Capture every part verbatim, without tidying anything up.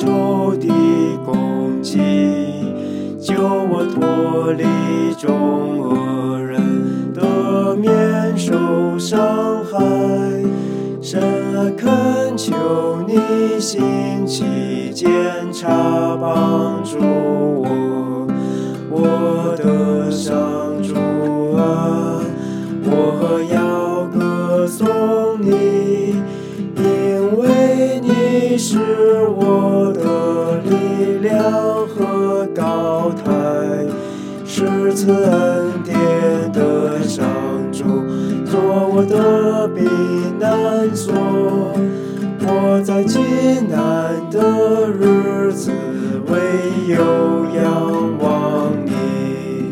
仇敌攻击，救我脱离众恶人的面受伤害。神啊，恳求你兴起检查帮助我，我的上主啊，我要歌颂你，因为你是我的力量和高台，是赐恩典的上主，做我的避难所。我在极难的日子唯有仰望你。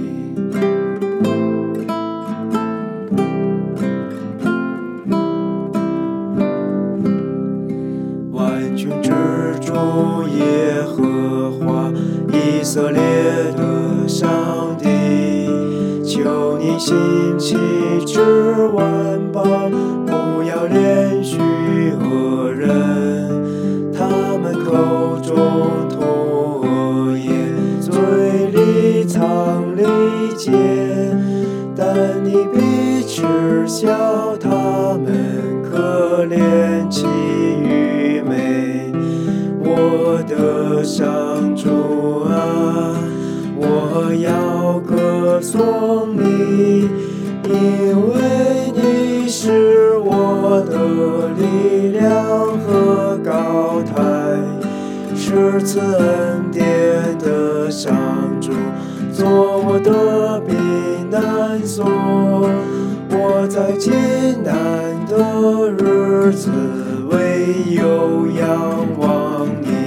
万军之主耶和华，以色列的上帝，求你兴起治万邦，不要连续恶人，他们口中吐恶言，嘴里藏利剑，但你必耻笑他们可怜其愚昧。我的上主啊，我要歌颂你，因为你是我的力量和高台，是赐恩典的上主，做我的避难所。我在极难的日子唯有仰望你。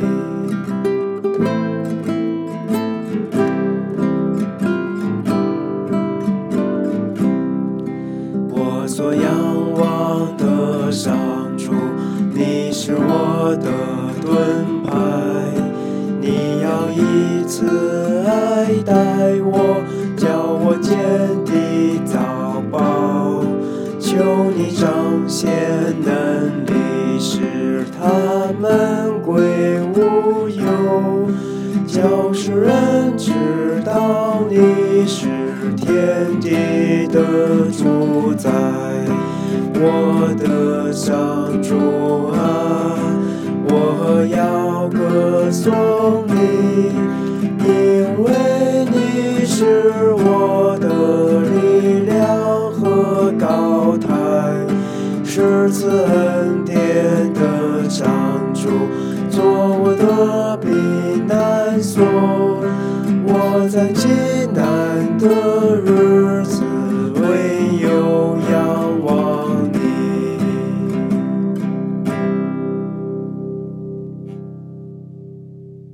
我所仰望的上主，你是我的盾牌，你要以慈爱待我，叫我见地遭报。求你彰显能力，使他们归无有，叫世人知道你是天地的主宰。我的上主啊，我要歌颂你，因为你是我的力量和高台，是赐恩典的上主，做我的避难所。我在极难的日子唯有仰